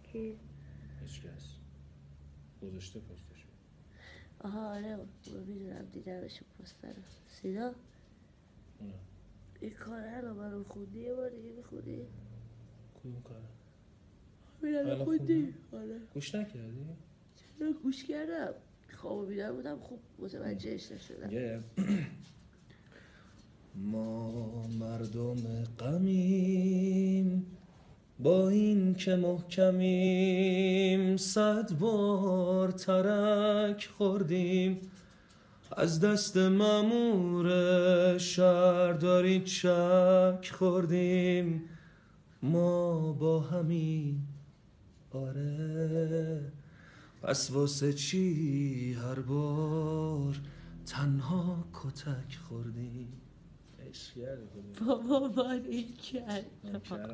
کی؟ هیچکس گذاشته پستشو. آها آره اونو میدونم دیدمش پست رو. سینا اونه این کاره رو برام خوندی یه بار دیگه میخونی؟ کدوم کاره؟ میرم الان خوندی؟ آره گوش نکردی؟ چرا گوش کردم خواب بیدار بودم خوب متوجهش نشدم. میگه ما مردم غمیم با این که محکمیم 100 بار ترک خوردیم از دست مأمور شهرداری چک خوردیم ما با همین آره پس واسه چی هر بار تنها کتک خوردیم. بابا من این کردم